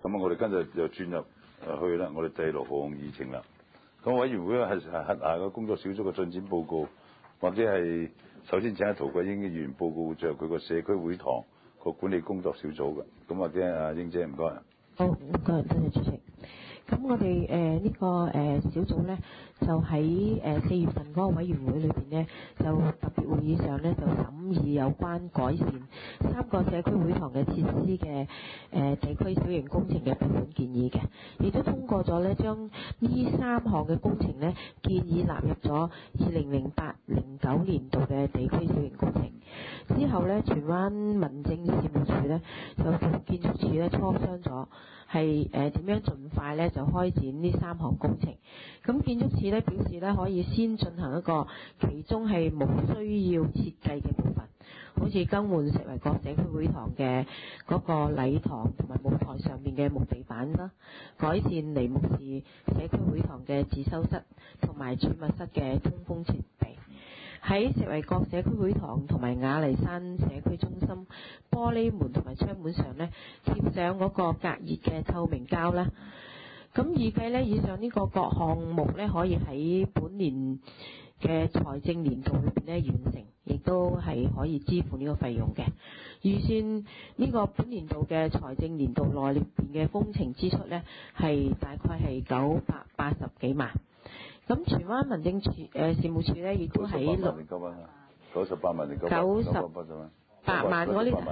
咁我哋跟住就轉入去啦，我哋第6項議程啦。咁委員會係轄下嘅工作小組嘅進展報告，或者係首先請阿涂國英議員報告就佢個社區會堂個管理工作小組嘅。咁或者阿英姐唔該。 好，唔該，多謝主席。咁我哋呢個小組咧，就喺4月份嗰個委員會裏邊咧，就特別會議上咧就審議有關改善3個社區會堂嘅設施嘅地區小型工程嘅撥款建議嘅，亦都通過咗咧將呢3項嘅工程咧建議納入咗2008-09年度嘅地區小型工程。之後咧，荃灣民政事務處咧就同建築署咧磋商咗，係點樣盡快咧就開展呢3項工程。咁建築署咧表示咧可以先進行一個其中係冇需要設計嘅部分，好似更換石圍角社區會堂嘅嗰個禮堂同埋舞台上面嘅木地板啦，改善梨木士社區會堂嘅自修室同埋儲物室嘅通風設備。喺石圍角社區會堂同埋雅麗珊社區中心玻璃門同埋窗門上咧貼上嗰個隔熱嘅透明膠啦。咁預計咧以上呢個各項目咧可以喺本年嘅財政年度裏邊咧完成，亦都係可以支付呢個費用嘅。預算呢個本年度嘅財政年度內邊嘅工程支出咧係大概係980幾萬。咁荃灣民政處事務處咧，亦都喺 98萬定 98萬嗰啲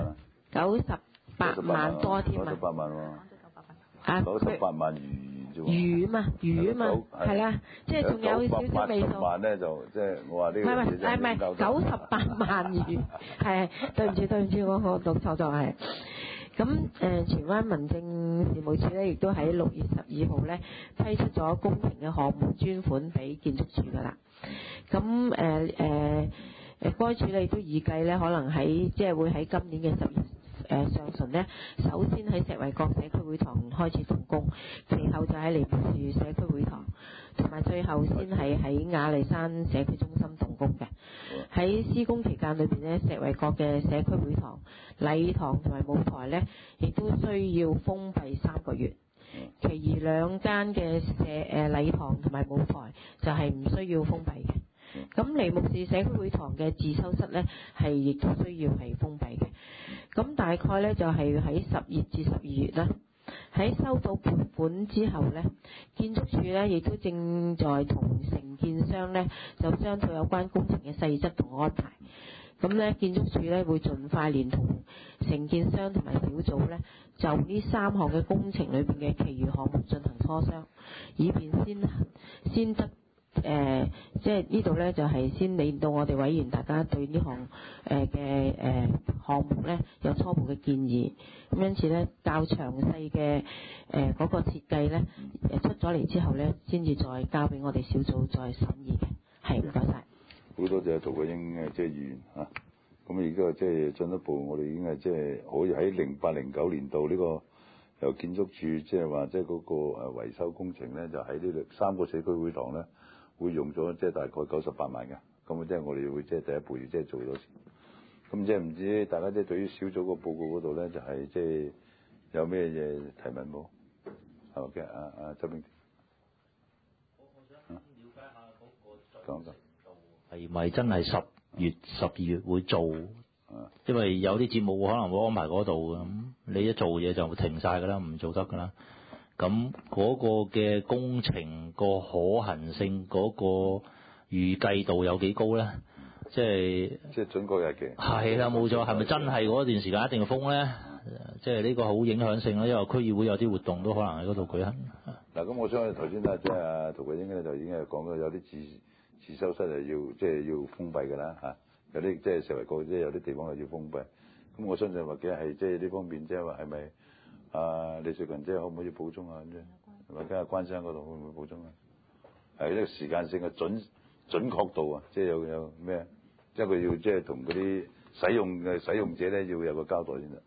98萬多添啊 ！98萬喎， 啊 98萬餘啊嘛，係啦，即係仲有少少未數。 98萬咧就即係我話呢個唔係98萬餘，係對唔住，我讀錯咗係。咁荃灣民政事務處咧，亦都喺6月12號咧批出咗工程嘅項目專款俾建築署㗎啦。咁該處理都預計咧，可能即係會喺今年嘅10月上旬咧，首先喺石圍角社區會堂開始動工，其後就喺梨木樹社區會堂，同埋最後先係喺雅麗珊社區中心動工嘅。喺施工期間裏邊咧，石圍角嘅社區會堂、禮堂同埋舞台咧，亦都需要封閉3個月。其餘2間嘅禮堂同埋舞台就係唔需要封閉嘅。咁梨木士社區會堂嘅自修室咧，係亦都需要係封閉嘅。咁大概咧就係喺10月至12月啦。喺收到撥款之後咧，建築署咧亦都正在同承建商咧就商討有關工程嘅細則同安排。咁咧建築署咧會盡快連同承建商同埋小組咧就呢3項嘅工程裏邊嘅其餘項目進行磋商，以便先得即係呢度咧就係先令到我哋委員大家對呢項嘅項目咧有初步嘅建議。咁因此咧較詳細嘅嗰個設計咧出咗嚟之後咧，先至再交俾我哋小組再審議嘅。係，唔該晒。 好多謝涂國英即係議員嚇。咁而家即係進一步，我哋已經係即係可以喺08-09年度呢個由建築署即係話即係嗰個維修工程咧，就喺呢3個社區會堂咧會用咗即係大概98萬嘅。咁即係我哋會即係第一步要即係做咗先。咁即係唔知大家即係對於小組個報告嗰度咧，就係即係有咩嘢提問冇？好嘅，阿周炳。 我想了解下嗰個講係咪真係10月、12月會做？因為有啲節目可能會安排嗰度嘅，咁你一做嘢就停晒㗎啦，唔做得㗎啦。咁嗰個嘅工程個可行性嗰個預計度有幾高咧？即係準確日期。 係啦，冇錯，係咪真係嗰段時間一定要封咧？即係呢個好影響性啦，因為區議會有啲活動都可能喺嗰度舉行。 嗱，咁我相信頭先咧，即係涂國英咧就已經係講咗有啲自修室係要即係要封閉㗎啦嚇，有啲即係石圍角即係有啲地方係要封閉。咁我相信或者係即係呢方面即係話係咪李瑞群即係可唔可以補充啊咁啫？或者係關生嗰度會唔會補充啊？係呢個時間性嘅準確度啊，即係有咩？即係佢要即係同嗰啲使用者咧要有個交代先得。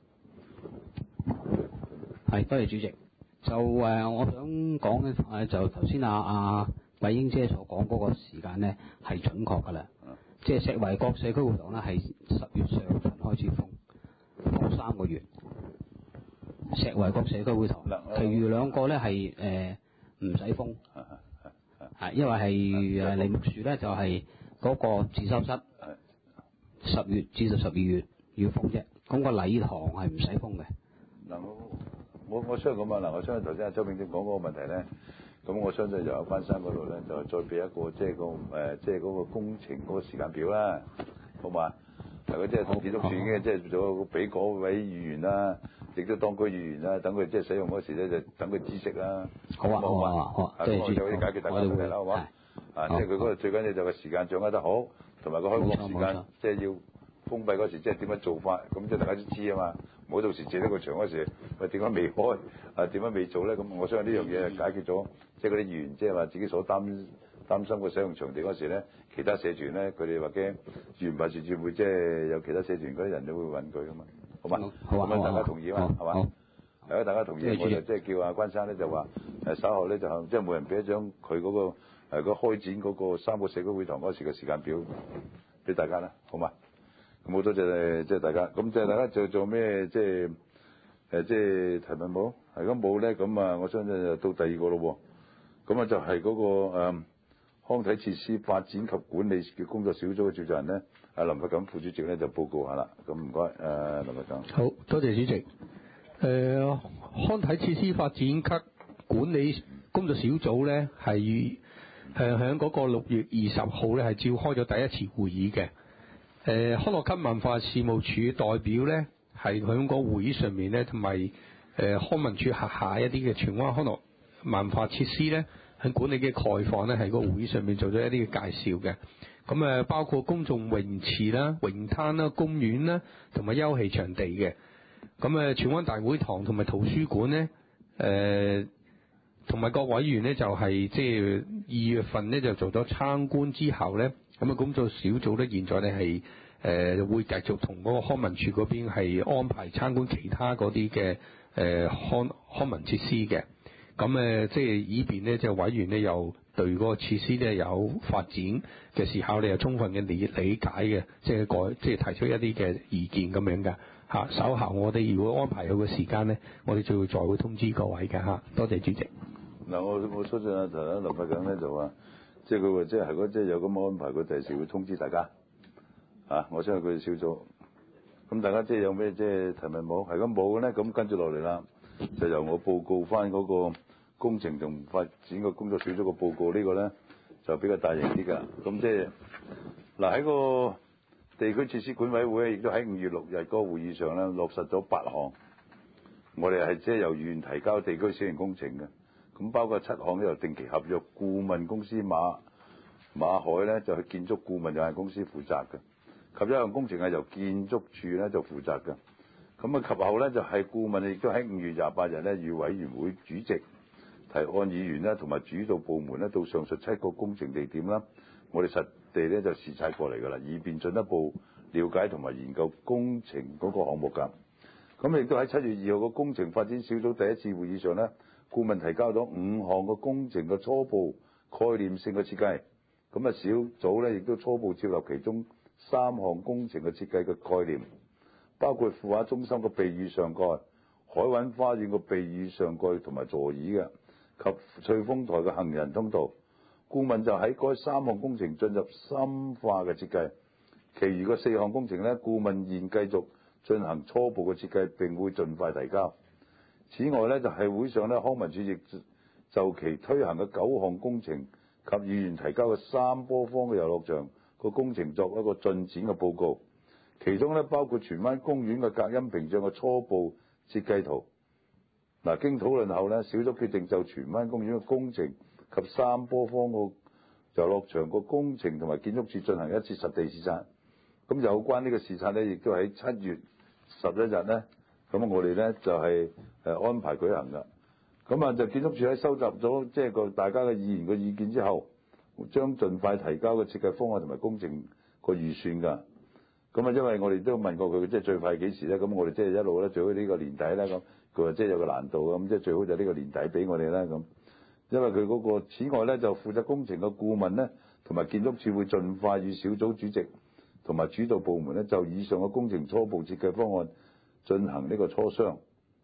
係，多謝主席。就我想講咧，就頭先阿桂英姐所講嗰個時間咧係準確㗎啦。即係石圍角社區會堂咧係10月上旬開始封3個月。 石圍角社區會堂，其餘兩個咧係唔使封，係因為係梨木樹咧就係嗰個自修室10月至到12月要封啫，咁個禮堂係唔使封嘅。 嗱，我相信咁啊！嗱，我相信頭先阿周炳正講嗰個問題咧，咁我相信由有關山嗰度咧，就再俾一個即係嗰個工程嗰個時間表啦，好嘛？係佢即係同建築署嘅，即係做俾嗰位議員啦，亦都當區議員啦，等佢即係使用嗰時咧，就等佢知識啦。好啊，即係就可以解決大家問題啦，好嘛？即係佢嗰個最緊要就係時間掌握得好，同埋個開放時間，即係要封閉嗰時，即係點樣做法，咁即係大家都知啊嘛。唔好到時借得個場嗰時，喂點解未開？點解未做咧？咁我相信呢樣嘢解決咗，即係嗰啲議員即係話自己所擔心個使用場地嗰時咧，其他社團咧佢哋話驚議員辦事處會即係有其他社團嗰啲人都會揾佢噶嘛，好嘛？咁樣大家同意嘛？係嘛？係啊，大家同意，我就即係叫阿關生咧就話稍後咧就即係每人俾一張佢嗰個個開展嗰個3個社區會堂嗰時嘅時間表俾大家啦，好嘛？咁好多謝即係大家，咁即係大家做咩即係提問冇？係咁冇咧，咁啊我相信就到第二個咯喎，咁啊就係嗰個康體設施發展及管理嘅工作小組嘅召集人咧，阿林佛錦副主席咧就報告下啦。咁唔該，林佛錦。 好多謝主席。康體設施發展及管理工作小組咧係喺嗰個6月20號咧係召開咗第一次會議嘅。康樂及文化事務署代表咧係喺個會議上面咧，同埋康文署轄下一啲嘅荃灣康樂文化設施咧，喺管理嘅概況咧，喺個會議上面做咗一啲嘅介紹嘅。咁包括公眾泳池啦、泳灘啦、公園啦，同埋休憩場地嘅。咁荃灣大會堂同埋圖書館咧，同埋各委員咧就係即係2月份咧就做咗參觀之後咧，咁工作小組咧現在咧係會繼續同嗰個康文署嗰邊係安排參觀其他嗰啲嘅康文設施嘅。咁即係以便咧，即係委員咧又對嗰個設施咧有發展嘅時候，你又充分嘅理解嘅，即係提出一啲嘅意見咁樣嘅嚇。稍後我哋如果安排好嘅時間咧，我哋就會再會通知各位嘅嚇。多謝主席。 嗱，我相信頭先林佛錦咧就話，即係佢話即係如果即係有咁安排，佢第時會通知大家。我相信佢哋小組。咁大家即係有咩即係提問冇？係咁冇嘅咧，咁跟住落嚟啦，就由我報告翻嗰個工程同發展個工作小組個報告，呢個咧就比較大型啲㗎。咁即係嗱喺個地區設施管委會亦都喺5月6日嗰個會議上咧落實咗8項，我哋係即係由議員提交地區小型工程嘅。咁包括7項由定期合約顧問公司馬海咧就係建築顧問有限公司負責嘅，及1項工程係由建築署咧就負責嘅。咁及後咧就係顧問亦都喺5月28日咧與委員會主席提案議員咧同埋主導部門咧到上述7個工程地點啦，我哋實地咧就視察過嚟㗎啦，以便進一步了解同埋研究工程嗰個項目㗎。咁亦都喺7月2號個工程發展小組第一次會議上咧，顧問提交咗5項個工程嘅初步概念性嘅設計。咁小組咧亦都初步接納其中3項工程嘅設計嘅概念，包括富華中心嘅避雨上蓋、海韻花園嘅避雨上蓋同埋座椅嘅，及翠峰台嘅行人通道。顧問就喺該3項工程進入深化嘅設計，其餘嘅4項工程咧，顧問現繼續進行初步嘅設計，並會盡快提交。此外咧，就係會上咧，康文署亦就其推行嘅9項工程及議員提交嘅3波方嘅遊樂場個工程作一個進展嘅報告，其中咧包括荃灣公園嘅隔音屏障嘅初步設計圖。經討論後咧，小組決定就荃灣公園嘅工程及3波方個遊樂場個工程同埋建築署進行一次實地視察。咁有關呢個視察咧，亦都喺7月11日咧，咁我哋咧就係安排舉行㗎。咁就建築署喺收集咗即係大家嘅議員嘅意見之後，將盡快提交嘅設計方案同埋工程個預算㗎。咁因為我哋都問過佢，即係最快幾時咧？咁我哋即係一路咧，最好呢個年底咧咁。佢話即係有個難度咁，即係最好就呢個年底俾我哋啦咁。因為佢嗰個此外咧，就負責工程嘅顧問咧，同埋建築署會盡快與小組主席同埋主導部門咧，就以上嘅工程初步設計方案進行呢個磋商。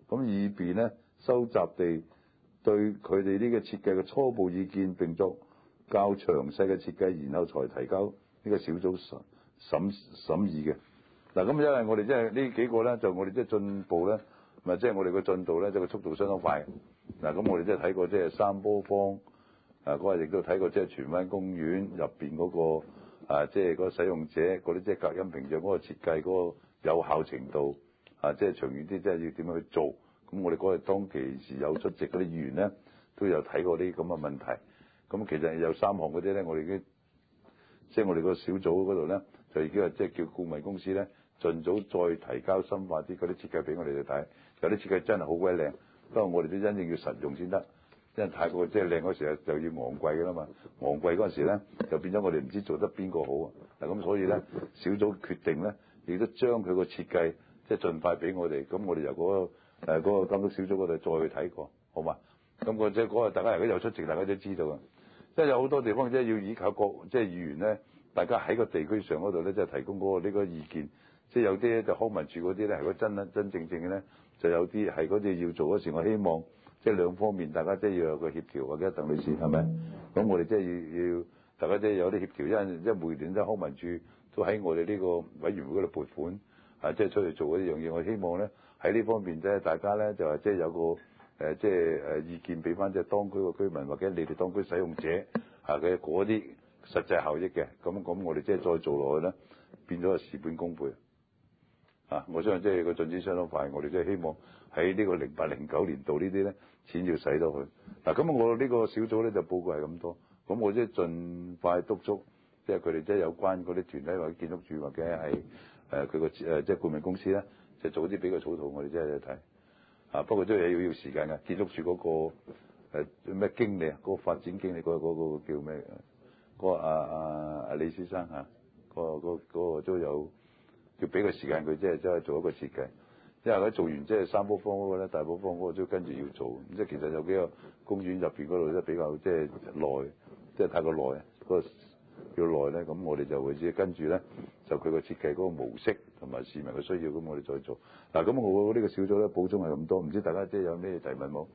咁以便咧收集地對佢哋呢個設計嘅初步意見，並作較詳細嘅設計，然後才提交呢個小組審議嘅。嗱，咁因為我哋即係呢幾個咧，就我哋即係進步咧，咪即係我哋個進度咧，即係個速度相當快。嗱，咁我哋即係睇過即係三波坊，嗰日亦都睇過即係荃灣公園入邊嗰個即係嗰個使用者嗰啲即係隔音屏障嗰個設計嗰個有效程度，即係長遠啲即係要點樣去做。咁我哋嗰日當其時有出席嗰啲議員咧，都有睇過啲咁嘅問題。咁其實有3項嗰啲咧，我哋已經即係我哋個小組嗰度咧，就已經係即係叫顧問公司咧，盡早再提交深化啲嗰啲設計俾我哋去睇。有啲設計真係好鬼靚，不過我哋都真正要實用先得，因為太過即係靚嗰時就要昂貴㗎啦嘛。昂貴嗰陣時咧，就變咗我哋唔知做得邊個好啊。嗱，咁所以咧，小組決定咧，亦都將佢個設計即係盡快俾我哋。咁我哋由嗰個監督小組嗰度再去睇過，好嘛？咁即係嗰個大家如果有出席，大家都知道啊。即係有好多地方即係要依靠各即係議員咧，大家喺個地區上嗰度咧，即係提供嗰個呢個意見。即係有啲咧就康文署嗰啲咧，如果真正嘅咧，就有啲係嗰啲要做嗰時，我希望即係兩方面大家即係要有個協調。或者鄧女士係咪？咁我哋即係要大家即係有啲協調，因為每年都康文署都喺我哋呢個委員會嗰度撥款，即係出嚟做嗰樣嘢。我希望咧喺呢方面咧，大家咧就係即係有個即係意見俾翻即係當區個居民或者你哋當區使用者嘅嗰啲實際效益嘅。咁我哋即係再做落去咧，變咗係事半功倍。我相信即係個進展相當快。我哋即係希望喺呢個08-09年度呢啲咧錢要使到去。咁我呢個小組咧就報告係咁多。咁我即係盡快督促，即係佢哋即係有關嗰啲團體或者建築署或者係佢個即係顧問公司咧，就早啲俾個草圖我哋即係睇。不過都係要時間嘅。建築署嗰個咩經理嗰個發展經理嗰個叫咩？嗰個阿李先生嗰個都有要俾個時間佢，即係做一個設計。因為佢做完即係三寶坊嗰個咧，大寶坊嗰個都跟住要做。即係其實有幾個公園入邊嗰度都比較即係耐，即係太過耐，嗰個叫耐咧。咁我哋就會只跟住咧，就佢個設計嗰個模式同埋市民嘅需要，咁我哋再做。咁我呢個小組咧補充係咁多，唔知大家即係有咩提問冇？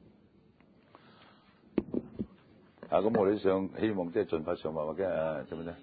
咁我哋希望即係盡快上馬或者做咩啫？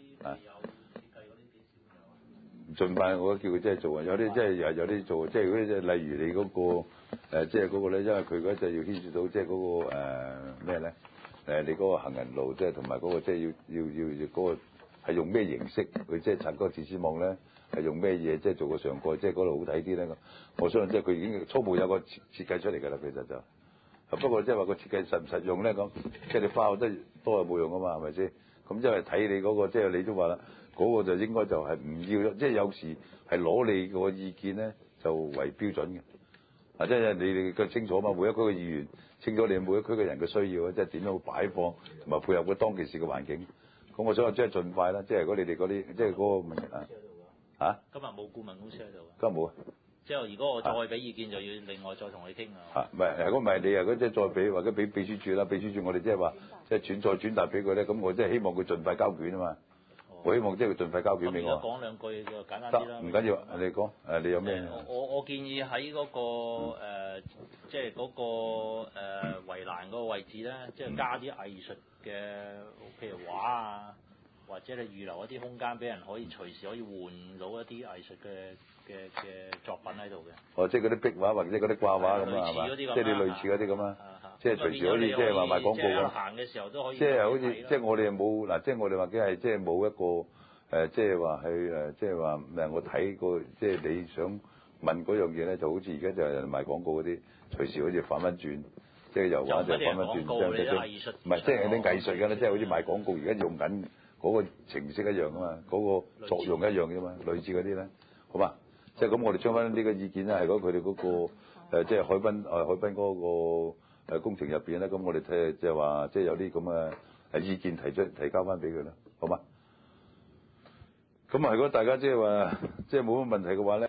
盡快我叫佢即係做啊！有啲即係有啲做，即係嗰啲即係例如你嗰個即係嗰個咧，因為佢嗰隻要牽涉到即係嗰個咩咧？你嗰個行人路即係同埋嗰個即係要嗰個係用咩形式？佢即係拆嗰個鐵絲網咧，係用咩嘢即係做個上蓋，即係嗰度好睇啲咧？我相信即係佢已經初步有個設計出嚟㗎啦，其實就。不過即係話個設計實唔實用咧咁，即係你花好多係冇用啊嘛，係咪先？咁即係睇你嗰個，即係你都話啦，嗰個就應該就係唔要，即係有時係攞你個意見咧就為標準嘅。即係你哋嘅清楚嘛，每一區嘅議員清楚你每一區嘅人嘅需要，即係點樣擺放同埋配合佢當其時嘅環境。咁我想話即係盡快啦，即係如果你哋嗰啲即係嗰個問題今日冇顧問公司喺度。 今日冇啊。 即係如果我再俾意見，就要另外再同你傾啊。 唔係，如果唔係你如即係再俾或者俾秘書處啦，秘書處我哋即係話即係轉達俾佢咧，咁我即係希望佢盡快交卷啊嘛。我希望即係佢盡快交卷俾我。 講兩句就簡單啲啦。 唔緊要，你講你有咩？ 我建議喺嗰個即係嗰個圍欄嗰個位置咧，即係加啲藝術嘅，譬如畫啊，或者你預留一啲空間俾人可以隨時可以換到一啲藝術嘅作品喺度嘅。 即係嗰啲壁畫或者嗰啲掛畫咁啊，係嘛？即係你類似嗰啲咁啊，即係隨時可以即係話賣廣告咁。 行嘅時候都可以。 即係好似即係我哋冇嗱，即係我哋或者係即係冇一個即係話去即係話我睇過即係你想問嗰樣嘢咧，就好似而家就係人賣廣告嗰啲，隨時好似反翻轉，即係油畫就反翻轉，唔係即係啲藝術㗎啦，即係好似賣廣告而家用緊嗰個程式一樣啊嘛，嗰個作用一樣啫嘛，類似嗰啲咧，好嘛？即係咁，我哋將翻呢個意見咧，係講佢哋嗰個即係海濱嗰個工程入邊咧，咁我哋睇即係話即係有啲咁嘅意見提交翻俾佢啦，好嘛？咁如果大家即係話即係冇乜問題嘅話咧。